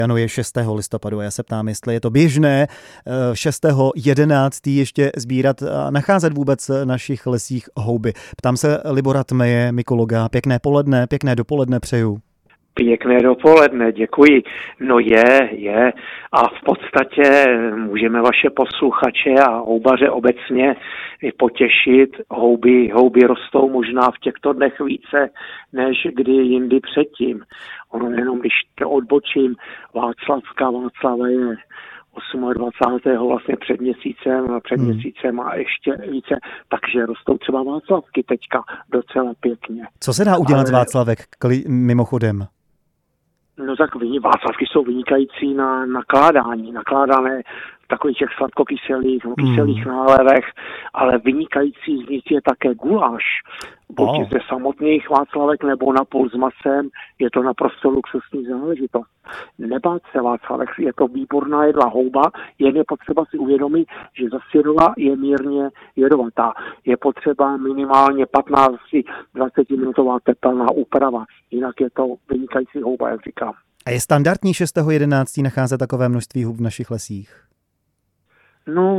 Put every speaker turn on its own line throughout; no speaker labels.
Ano, je 6. listopadu a já se ptám, jestli je to běžné 6.11. ještě sbírat a nacházet vůbec v našich lesích houby. Ptám se Libora Tmeje, mykologa. Pěkné poledne, pěkné dopoledne přeju.
Pěkné dopoledne, děkuji. No je. A v podstatě můžeme vaše posluchače a houbaře obecně potěšit. Houby rostou možná v těchto dnech více, než kdy jindy předtím. Ono jenom, když to odbočím, Václava je 28. vlastně před měsícem a ještě více, takže rostou třeba václavky teďka docela pěkně.
Co se dá udělat z václavek mimochodem?
No tak václavky jsou vynikající na nakládané v takových těch kyselých nálevech, ale vynikající z nich je také guláš. Buď ze samotných václavek nebo napůl s masem, je to naprosto luxusní záležitost. Nebát se václavek, je to výborná jedla houba, jen je potřeba si uvědomit, že zasědla je mírně jedovatá. Je potřeba minimálně 15-20 minutová tepelná úprava, jinak je to vynikající houba, jak říkám.
A je standardní 6.11. nacházet takové množství hub v našich lesích?
No,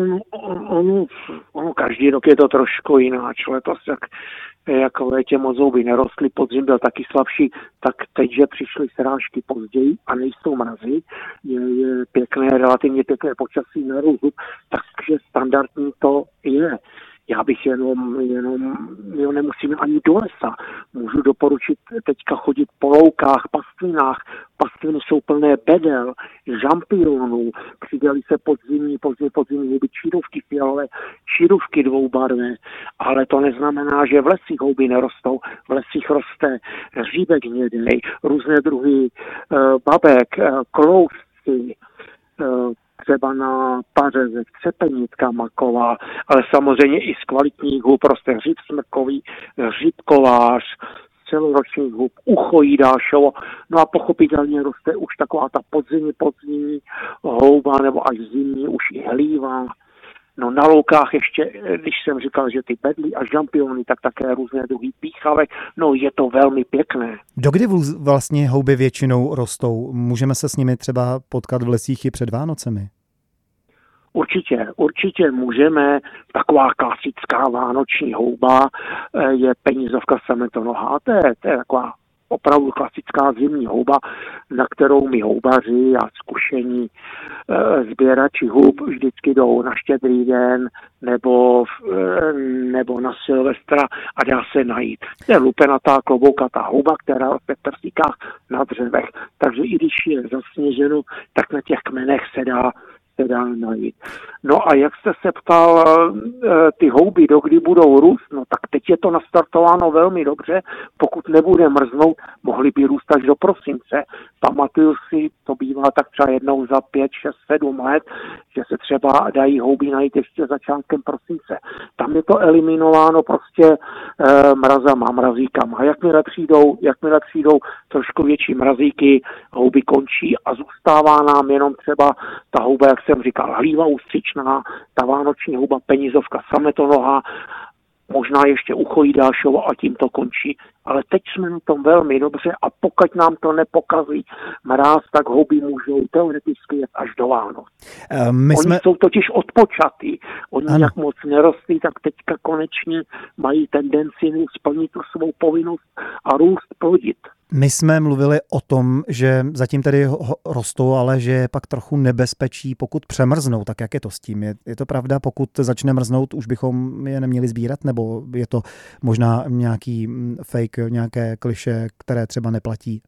ono každý rok je to trošku jináč. Letos, jak v létě moc houby nerostly, podzim byl taky slabší, tak teď, že přišly srážky později a nejsou mrazy, je relativně pěkné počasí na růst, takže standardní to je. Já bych jenom nemusím ani do lesa. Můžu doporučit teďka chodit po loukách, pastvinách. Pastviny jsou plné bedel, žampionů, přidaly se podzimní houby, čírůvky fialové, čírůvky dvoubarvé, ale to neznamená, že v lesích houby nerostou. V lesích roste hříbek hnědej, různé druhy babek, klousky, třeba na pařezek, třepenitka maková, ale samozřejmě i z kvalitních hub roste hřib smrkový, hřibkovář, celoročních hub, ucho jídášovo, no a pochopitelně roste už taková ta podzimní houba, nebo až zimní už i hlíva. No na loukách ještě, když jsem říkal, že ty bedly a žampiony, tak také různé druhy píchavek, no je to velmi pěkné.
Dokdy vlastně houby většinou rostou? Můžeme se s nimi třeba potkat v lesích i před Vánocemi?
Určitě můžeme. Taková klasická vánoční houba je penizovka sametonohá. To je taková opravdu klasická zimní houba, na kterou my houbaři a zkušení sběrači hub vždycky jdou na Štědrý den nebo na Silvestra a dá se najít. To je lupenatá kloboukatá houba, která roste v prsíkách na dřevech. Takže i když je zasněženo, tak na těch kmenech se dá najít. No a jak jste se ptal, ty houby dokdy budou růst, no tak teď je to nastartováno velmi dobře, pokud nebude mrznout, mohly by růst až do prosince. Pamatuju si, to bývá tak třeba jednou za 5, 6, 7 let, že se třeba dají houby najít ještě začátkem prosince. Tam je to eliminováno prostě mrazíkama. A jakmile přijdou trošku větší mrazíky, houby končí a zůstává nám jenom třeba ta houba, jak jsem říkal, hlíva ústřičná, ta vánoční houba penizovka sametonohá, možná ještě ucho jídášovo a tím to končí. Ale teď jsme na tom velmi dobře a pokud nám to nepokazí mráz, tak houby můžou teoreticky jet až do Vánoc. Oni jsou totiž odpočatý. Oni jak moc nerostí, tak teďka konečně mají tendenci splnit tu svou povinnost a růst, plodit.
My jsme mluvili o tom, že zatím tedy rostou, ale že je pak trochu nebezpečí, pokud přemrznou. Tak jak je to s tím? Je to pravda, pokud začne mrznout, už bychom je neměli sbírat? Nebo je to možná nějaký fake, nějaké klišé, které třeba neplatí?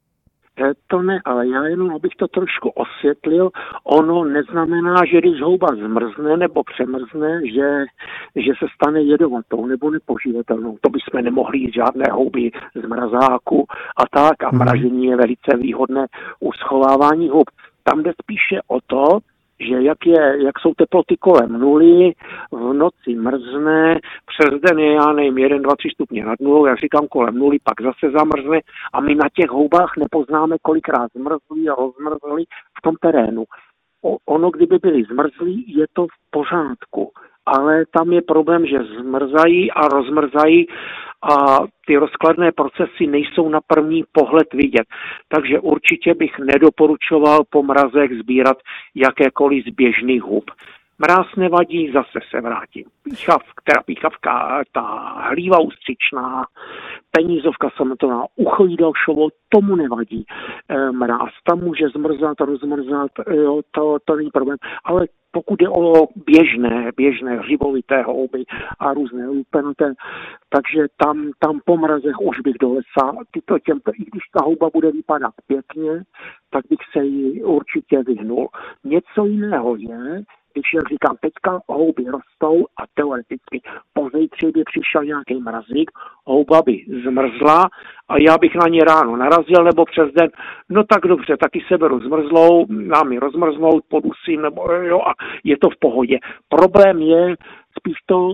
To ne, ale já jenom, abych to trošku osvětlil, ono neznamená, že když houba zmrzne nebo přemrzne, že se stane jedovatou nebo nepoživatelnou. To bychom nemohli jít žádné houby z mrazáku a tak. A mražení je velice výhodné u schovávání hub. Tam jde spíše o to, že jak jsou teploty kolem nuly, v noci mrzne, přes den je, já nevím, 1, 2, 3 stupně nad nulou, jak říkám, kolem nuly, pak zase zamrzne a my na těch houbách nepoznáme, kolikrát zmrzlí a rozmrzlí v tom terénu. Ono, kdyby byli zmrzlí, je to v pořádku, ale tam je problém, že zmrzají a rozmrzají a ty rozkladné procesy nejsou na první pohled vidět. Takže určitě bych nedoporučoval po mrazech sbírat jakékoliv z běžných hub. Mráz nevadí, zase se vrátím. Píchavka, ta hlíva ústřičná, penízovka samotná, uchojí dalšovo, tomu nevadí. Mráz tam může zmrzat, rozmrzat, jo, to není problém. Ale pokud je o běžné hřibovité houby a různé lupenaté, takže tam po mrazech už bych do lesa, i když ta houba bude vypadat pěkně, tak bych se jí určitě vyhnul. Něco jiného je, když, jak říkám, teďka houby rostou a teoreticky pozítří by přišel nějaký mrazík, houba by zmrzla a já bych na ně ráno narazil nebo přes den, no tak dobře, taky se beru zmrzlou, dám ji rozmrznout, podusím, nebo jo, a je to v pohodě. Problém je spíš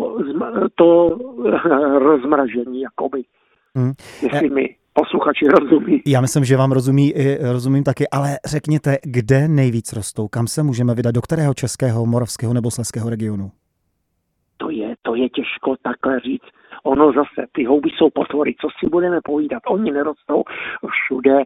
to rozmražení, jakoby. Jestli mi posluchači rozumí.
Já myslím, že vám rozumím taky, ale řekněte, kde nejvíc rostou? Kam se můžeme vydat? Do kterého českého, moravského nebo slezského regionu?
To je těžko takhle říct. Ono zase, ty houby jsou potvory, co si budeme povídat, oni nerostou všude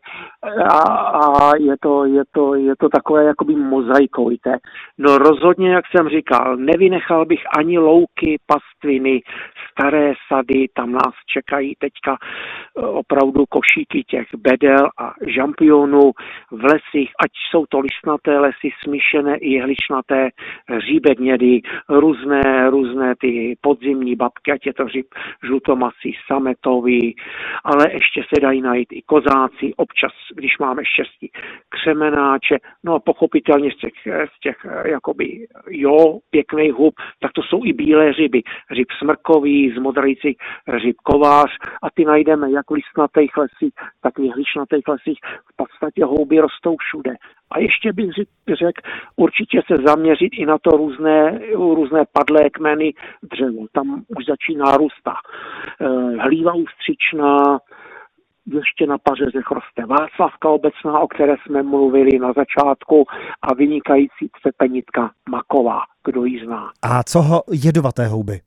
a je to takové jakoby mozaikojité. No rozhodně, jak jsem říkal, nevynechal bych ani louky, pastviny, staré sady, tam nás čekají teďka opravdu košíky těch bedel a žampionů v lesích, ať jsou to listnaté lesy, smíšené i jehličnaté, hříbek hnědý, různé ty podzimní babky, ať je to hříb žlutomasý, sametový, ale ještě se dají najít i kozáci, občas, když máme štěstí, křemenáče, no a pochopitelně z těch jakoby pěkných hub, tak to jsou i bílé hřiby, hřib smrkový, zmodrající hřib kovář a ty najdeme jak v listnatých lesích, tak v jehličnatých lesích, v podstatě houby rostou všude. A ještě bych řekl, určitě se zaměřit i na to různé padlé kmeny dřevo. Tam už začíná růsta hlíva ústřičná, ještě na pařezech roste Václavka obecná, o které jsme mluvili na začátku, a vynikající cepenitka maková, kdo ji zná.
A co jedovaté houby?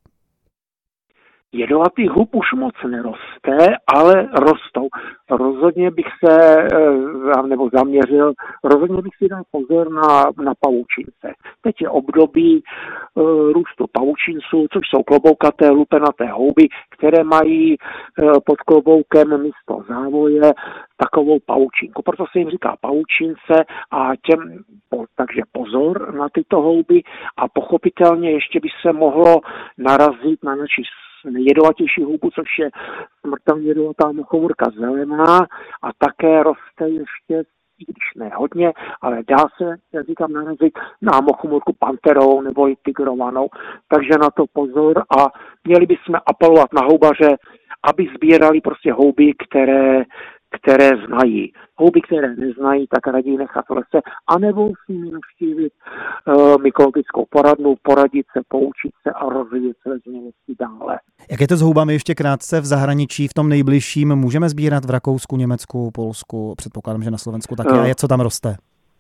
Jedovatý hub už moc neroste, ale rostou. Rozhodně bych se zaměřil, rozhodně bych si dal pozor na pavučince. Teď je období růstu pavučinců, což jsou kloboukaté, lupenaté houby, které mají pod kloboukem místo závoje takovou pavučinku. Proto se jim říká pavučince a takže pozor na tyto houby a pochopitelně ještě by se mohlo narazit na naši nejjedovatější houbu, což je smrtelně jedovatá mochovorka zelená a také roste ještě, i když ne hodně, ale dá se, jak říkám, narazit na mochomorku panterovou nebo i tigrovanou. Takže na to pozor a měli bychom apelovat na houbaře, aby sbírali prostě houby, které znají. Houby, které neznají, tak raději nechat v lese, anebo s nimi navštívit mykologickou poradnu, poradit se, poučit se a rozvíjet své znalosti dále.
Jak je to s houbami ještě krátce v zahraničí, v tom nejbližším? Můžeme sbírat v Rakousku, Německu, Polsku, předpokládám, že na Slovensku taky. A co tam roste?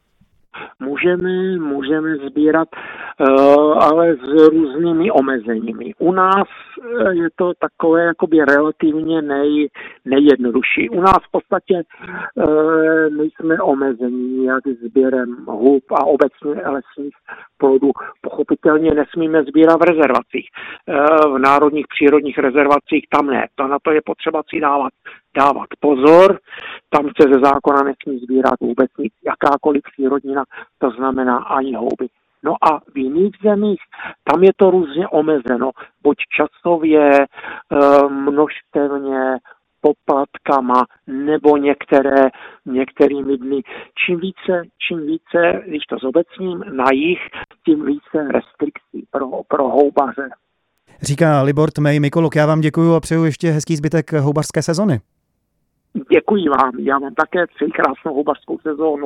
Můžeme sbírat, ale s různými omezeními. U nás je to takové jakoby relativně nejjednodušší. U nás v podstatě nejsme omezení jak sběrem hub a obecně lesních plodů. Pochopitelně nesmíme sbírat v rezervacích. V národních přírodních rezervacích tam ne. Na to je potřeba si dávat pozor. Tam se ze zákona nesmí sbírat vůbec nic, jakákoliv přírodnina, to znamená ani houby. No a v jiných zemích, tam je to různě omezeno, buď časově, množstevně, poplatkama, nebo některými dny. Čím více, když to zobecním, na jih, tím více restrikcí pro houbaře.
Říká Libor Tmej, mykolog. Já vám děkuju a přeju ještě hezký zbytek houbařské sezony.
Děkuji vám. Já vám také přeji krásnou houbařskou sezónu.